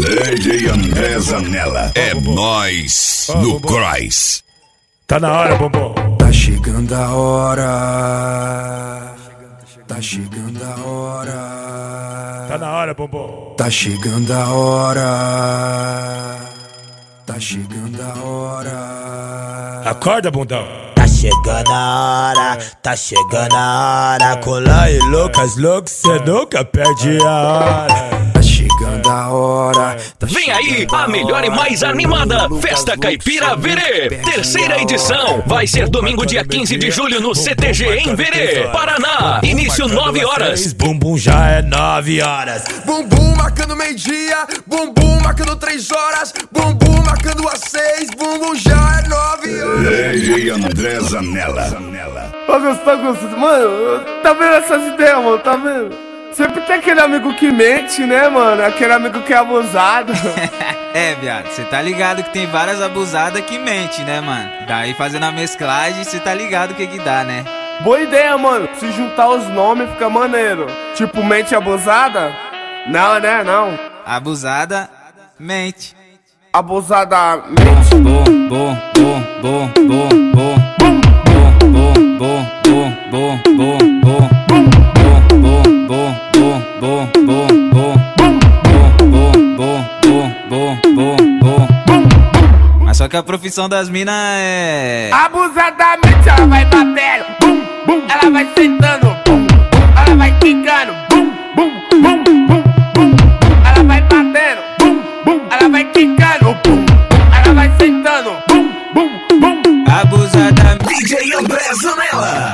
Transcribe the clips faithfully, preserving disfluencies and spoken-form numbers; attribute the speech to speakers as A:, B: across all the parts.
A: D J André Zanella. É nóis no Cross.
B: Tá na hora, bombom.
C: Tá chegando a hora. Tá chegando a hora.
B: Tá na hora, bombom.
C: Tá chegando a hora. Tá chegando a hora.
B: Acorda, bundão.
D: Tá chegando a hora, tá chegando a hora. Colar e loucas, loucos, cê nunca perde a hora.
C: Tá chegando a hora. Tá
E: Vem aí a melhor e mais animada Festa Caipira Verê, terceira edição. Vai ser domingo dia quinze de julho no C T G em Verê, Paraná. Início nove horas.
D: Bumbum já é nove horas.
F: Bumbum marcando meio-dia, bumbum marcando três horas, bumbum marcando às seis, bumbum já é nove horas.
A: D J André Zanella.
G: Ô, Gustavo, Gustavo, mano, tá vendo essas ideias, mano, tá vendo? Sempre tem aquele amigo que mente, né, mano? Aquele amigo que é abusado.
H: É, viado, cê tá ligado que tem várias abusadas que mente, né, mano? Daí fazendo a mesclagem, cê tá ligado o que que dá, né?
G: Boa ideia, mano. Se juntar os nomes fica maneiro. Tipo, mente abusada? Não, né, não.
H: Abusada, mente.
G: Abusada, mente.
H: Bom, bom, bom, bom, bom, bom. Bom, bom, bom, bom, bom, bom, bom. Bom, bom, bom, bom, bom, bom, bom. Bom, bom, bom, bom, bom, bom, bom. Mas só que a profissão das minas é...
G: Abusadamente ela vai batendo, bum, bum. Ela vai sentando, bum, bum. Ela vai quicando, bum, bum, bum, bum, bum. Ela vai batendo, bum, bum. Ela vai quicando, bum. Ela vai sentando, bum, bum, bum.
H: Abusada.
E: D J André Zanella.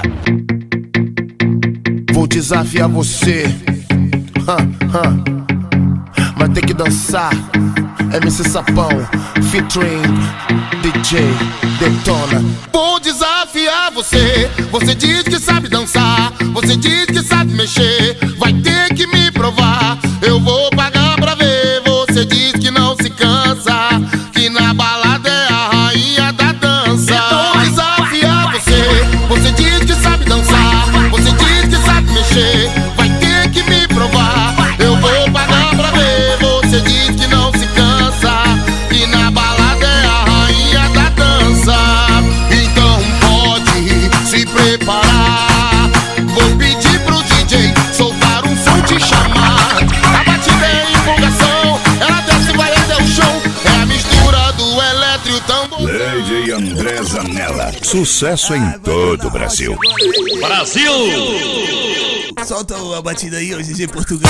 I: Vou desafiar você, hum, hum. Vai ter que dançar. M C Sapão, featuring D J Detona. Vou desafiar você. Você diz que sabe dançar, você diz que sabe mexer. Vai ter que me provar, eu vou pagar pra ver. Você diz que não se cansa, que na balada é a rainha da dança. Vou desafiar você. Você diz que sabe dançar, você diz que sabe mexer. Vai ter que me provar, eu vou pagar pra ver. Você diz que não se cansa, que na balada é a rainha da dança. Então pode se preparar. Vou pedir pro D J soltar um som, te chamar. A batida é empolgação, ela desce e vai até o chão. É a mistura do eletro e o tambor.
A: D J André Zanella. Sucesso em todo o Brasil.
E: Brasil!
D: Solta a batida aí, ó, D J Portugal.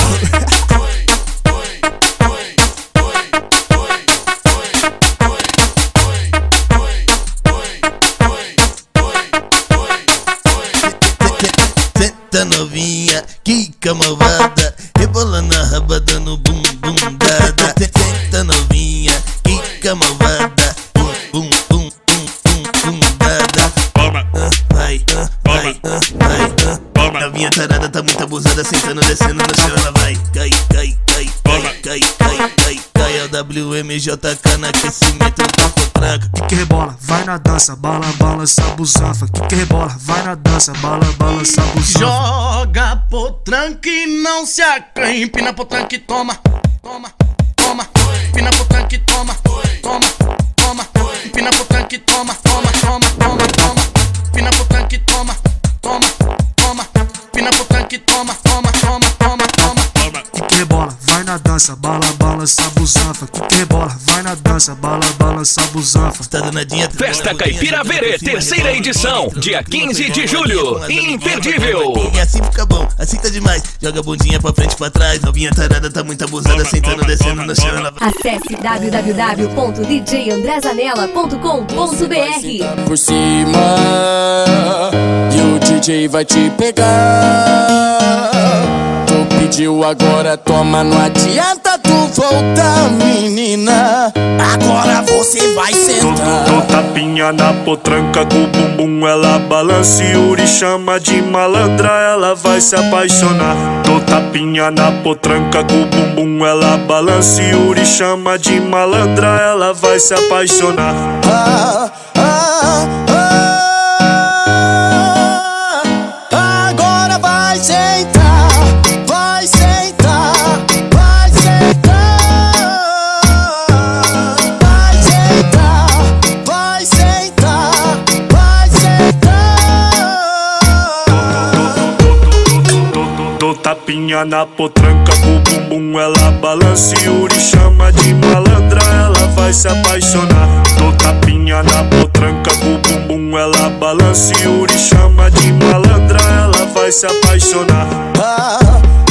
D: Senta novinha, quica malvada, rebolando a raba dando bum bum dada. Senta novinha, quica malvada, bum bum bum bum bum bum dada.
B: Toma,
D: Vai, vai, vai.
B: toma.
D: Novinha tarada tá muito abusada, sentando, descendo no chão, ela vai. Cai, cai, cai, cai, cai, cai, cai, cai. É o W M J K no aquecimento da potranca.
J: Que que rebola, vai na dança, bala, balança, busanfa. Que que rebola, vai na dança, bala, balança, busanfa.
K: Joga potranca e não se acanha. Empina potranca e toma, toma, toma. Empina potranca e toma, toma, toma. Empina potranca e toma, toma, toma, toma, toma. Empina potranca e toma, toma, toma. Empina potranca e toma, toma, toma, toma, toma.
J: Que que rebola, vai na dança, bala, balança, busanfa. Que que rebola, vai na dança, bala, balança, busanfa.
D: Tá danadinha.
E: Festa Caipira Verê, terceira edição, dia quinze de julho. Imperdível.
D: E assim fica bom, assim tá demais. Joga a bundinha pra frente e pra trás. Novinha tarada tá muito abusada, sentando, descendo no chão, ela vai.
L: Acesse w w w ponto d j andré zanella ponto com ponto b r.
K: Por cima e o D J vai te pegar. Tu pediu agora, toma, não adianta tu voltar, menina. Agora você vai sentar.
J: Dou tapinha na potranca com o bumbum, ela balança. Yuri chama de malandra, ela vai se apaixonar. Dou tapinha na potranca com o bumbum, ela balança. Yuri chama de malandra, ela vai se apaixonar.
K: Ah, ah, ah. Agora vai sentar, vai sentar, vai sentar.
J: tapinha na potranca com o bumbum ela balança e Yuri chama de malandra, ela vai se apaixonar. Dou tapinha na potranca com o bumbum ela balança e Yuri chama de malandra, ela vai se apaixonar.
D: Ah,